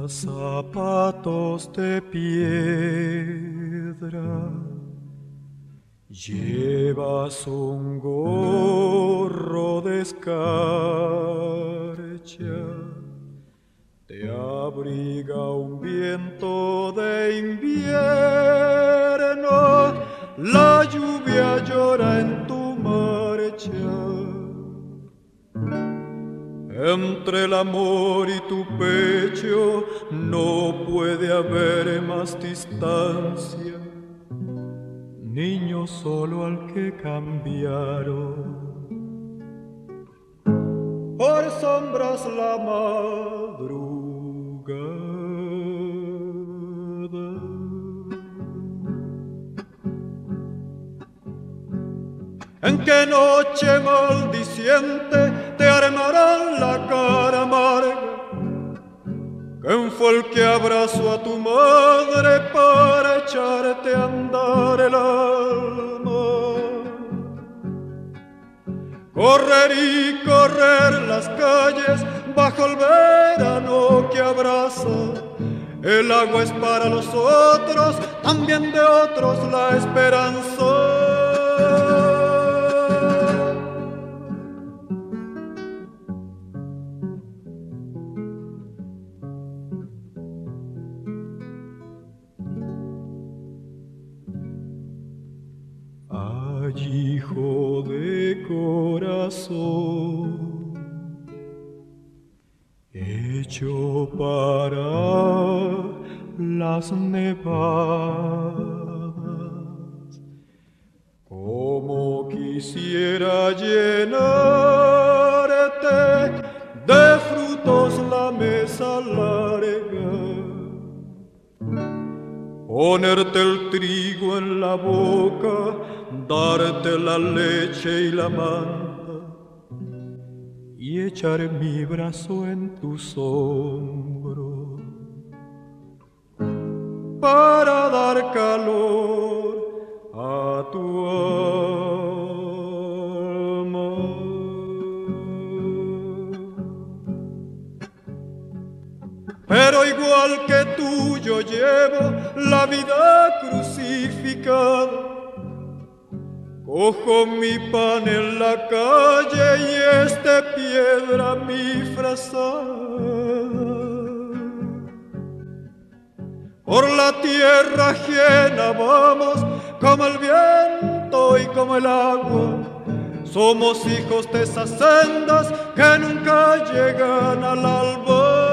Zapatos de piedra, llevas un gorro de escarcha, te abriga un viento de invierno, la lluvia llora en tu marcha. Entre el amor y tu pecho no puede haber más distancia, niño solo al que cambiaron por sombras la madrugada. ¿En qué noche maldiciente te armarán la cara amarga? ¿Quién fue el que abrazó a tu madre para echarte a andar el alma? Correr y correr las calles bajo el verano que abraza. El agua es para los otros, también de otros la esperanza. Ay, hijo de corazón, hecho para las nevadas, como quisiera llenarte de frutos la mesa larga, ponerte el trigo en la boca, darte la leche y la manta, y echar mi brazo en tus hombros para dar calor a tu alma. Pero igual que tú yo llevo la vida crucificada. Cojo mi pan en la calle y es de piedra mi frazada. Por la tierra ajena vamos como el viento y como el agua. Somos hijos de esas sendas que nunca llegan al alba.